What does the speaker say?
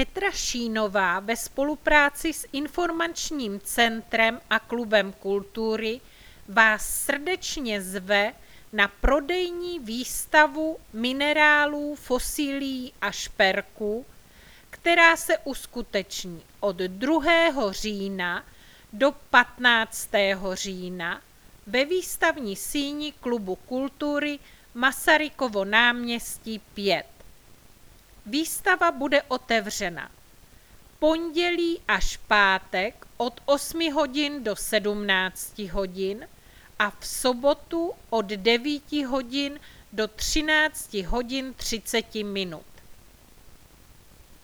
Petra Šínová ve spolupráci s Informačním centrem a Klubem kultury vás srdečně zve na prodejní výstavu minerálů, fosílií a šperků, která se uskuteční od 2. října do 15. října ve výstavní síni Klubu kultury Masarykovo náměstí 5. Výstava bude otevřena pondělí až pátek od 8 hodin do 17 hodin a v sobotu od 9 hodin do 13 hodin 30 minut.